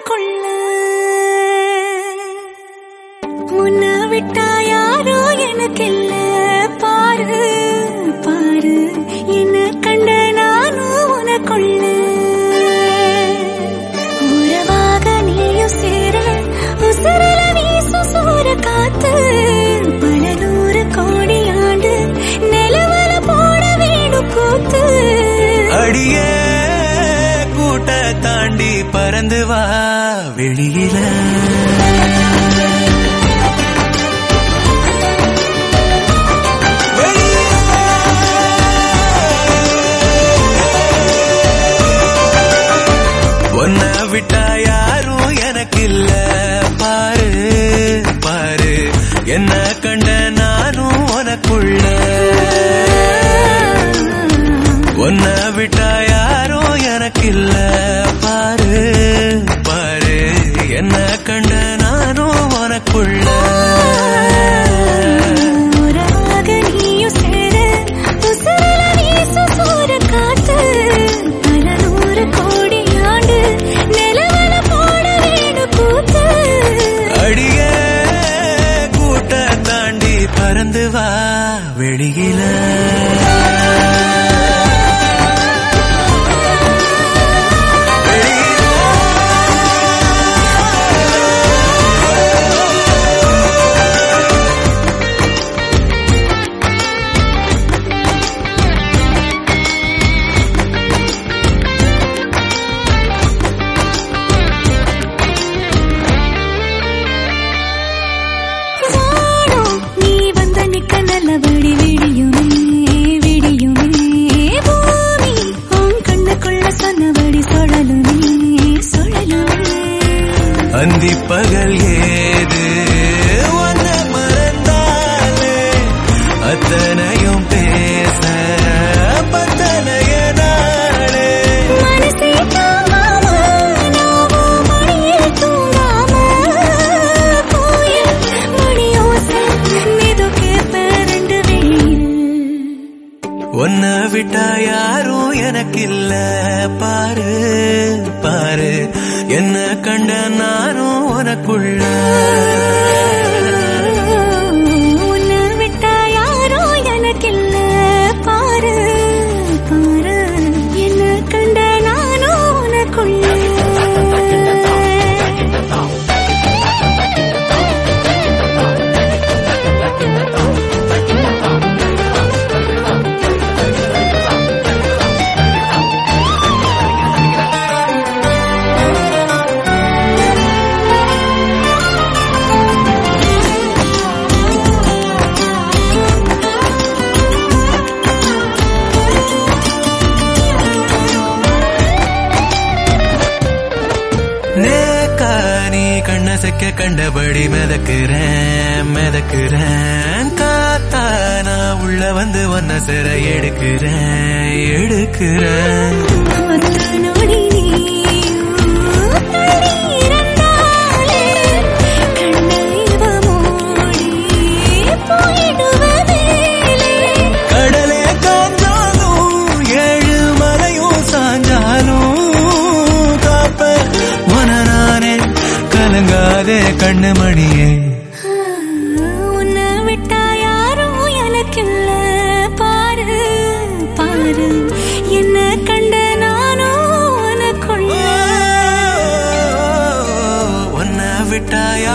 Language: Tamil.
உனக்குள்ள முன்ன விட்டா யாரோ எனக்கு இல்ல பாரு பாரு என்ன கண்ட நானும் உனக்குள்ள உறவாக நீயும் சேர உசரல வீசு சூற காத்து பல 100 கோடி ஆண்டு நிலவல போட வேணும் கூத்து அடியே கூட்ட தாண்டி பறந்து வா வெளியில ஒன்ன விட்டா யாரும் எனக்கு இல்ல பாரு பாரு என்ன கண்ட நானும் உனக்குள்ள ஒன்ன விட்டா யாரும் எனக்கு இல்ல பாரு பாரு என்ன கண்ட நானும் உனக்குள்ள பறந்து வா வெளியில நல்லபடி விடியுமே விடியுமே பூமி உன் கண்ணுக்குள்ள சொன்னபடி சுழலுமே சுழலுமே அந்தி பகல் ஏது ஒன்ன மறந்தாலே அத்தனையும் பேச பத்தனைய நாளே மனசே தாங்காம நாவும் மணியில் தூங்காம கோயில் மணியோசை ஒன்ன விட்டா யாரும் எனக்கு இல்ல பாரு பாரு என்ன கண்ட நானும் உனக்குள்ள உன்னை விட்டா யாரும் எனக்கு இல்ல பாரு பாரு என்ன கண்ட நானும் உனக்குள்ள கண்ணசைக்க கண்டபடி மிதக்குறேன் மிதக்குறேன் காத்தா நான் உள்ள வந்து ஒன்ன சிற எடுக்கிறேன் எடுக்கிறேன் கடலே காஞ்சாலும் 7 மலையும் சாஞ்சாலும் காப்ப நானே கலங்காதே கண்ணு மணியே உன்னை விட்டா யாரும் எனக்கு இல்ல பாரு பாரு என்ன கண்ட நானும் உனக்குள்ள உன்னை விட்டா